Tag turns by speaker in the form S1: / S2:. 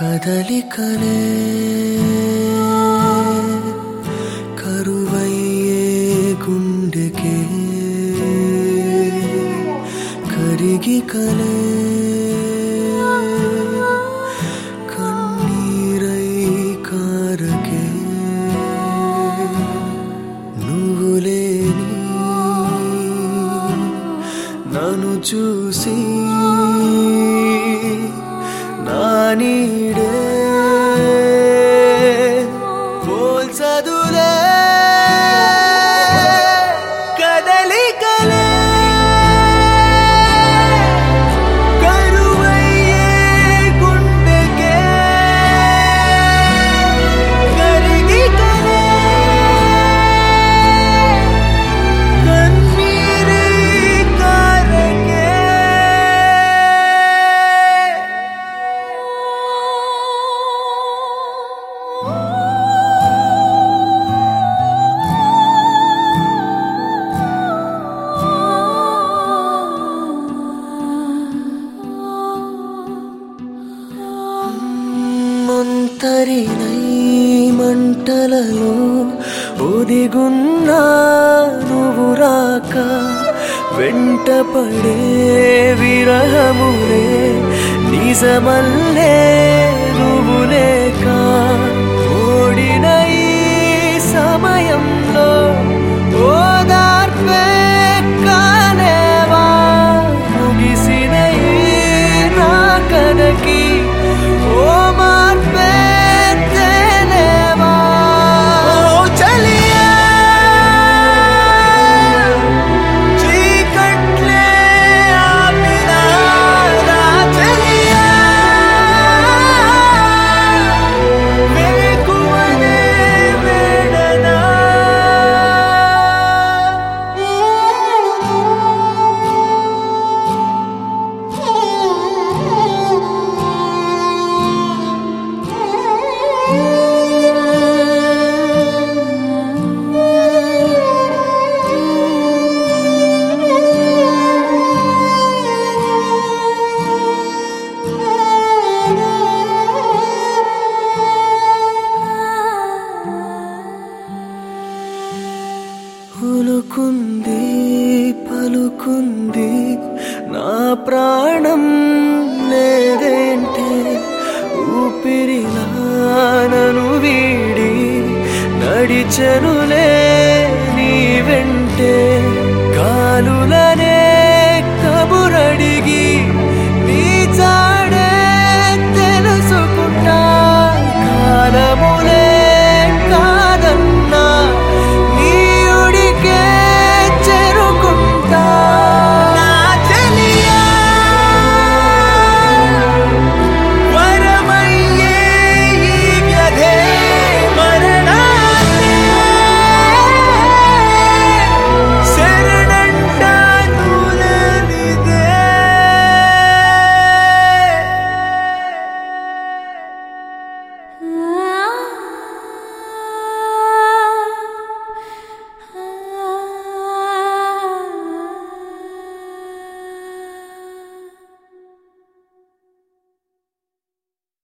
S1: కదలికలే కరువయ్యే గుండెకే కరిగి కలే కన్నీరై కారకే నువ్వు లేని నన్ను చూసి నా నీడే పోల్చదులే కదలికలే కరువయ్యే గుండెకే కరిగి కలే కన్నీరై కారకే మంతరినై మంటలలో ఒదిగున్నా నువ్వు రాక వెంటపడే విరహములే నిజమల్లే నువ్వు లేక ఓడిన ఈ సమయంలో ఓదార్పే కాలేవా ముగిసిన ఈ రాకనకి ఓ మార్పే తేలేవా ఓ చలియా చీకట్లే ఆపినా నా చలియా వేకువనే వేడనా ఉలుకుంది పలుకుంది నా ప్రాణం లేదేంటే ఊపిరిలా నన్ను వీడి నడిచెనులే